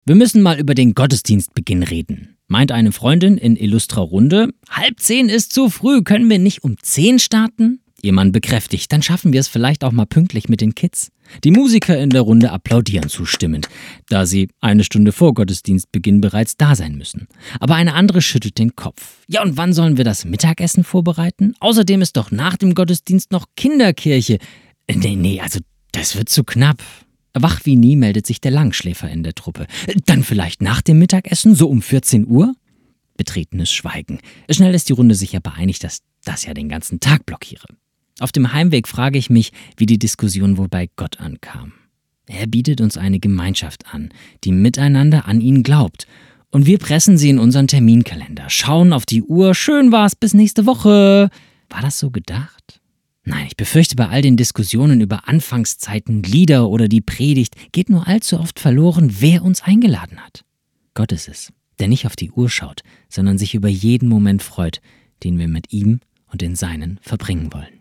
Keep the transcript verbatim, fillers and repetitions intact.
Wir müssen mal über den Gottesdienstbeginn reden, meint eine Freundin in illustrer Runde. Halb zehn ist zu früh, können wir nicht um zehn starten? Ihr Mann bekräftigt, dann schaffen wir es vielleicht auch mal pünktlich mit den Kids. Die Musiker in der Runde applaudieren zustimmend, da sie eine Stunde vor Gottesdienstbeginn bereits da sein müssen. Aber eine andere schüttelt den Kopf. Ja, und wann sollen wir das Mittagessen vorbereiten? Außerdem ist doch nach dem Gottesdienst noch Kinderkirche. Nee, nee, also das wird zu knapp. Wach wie nie meldet sich der Langschläfer in der Truppe. Dann vielleicht nach dem Mittagessen, so um vierzehn Uhr? Betretenes Schweigen. Schnell ist die Runde sich aber einig, dass das ja den ganzen Tag blockiere. Auf dem Heimweg frage ich mich, wie die Diskussion wohl bei Gott ankam. Er bietet uns eine Gemeinschaft an, die miteinander an ihn glaubt. Und wir pressen sie in unseren Terminkalender, schauen auf die Uhr, schön war's, bis nächste Woche. War das so gedacht? Nein, ich befürchte, bei all den Diskussionen über Anfangszeiten, Lieder oder die Predigt geht nur allzu oft verloren, wer uns eingeladen hat. Gott ist es, der nicht auf die Uhr schaut, sondern sich über jeden Moment freut, den wir mit ihm und den Seinen verbringen wollen.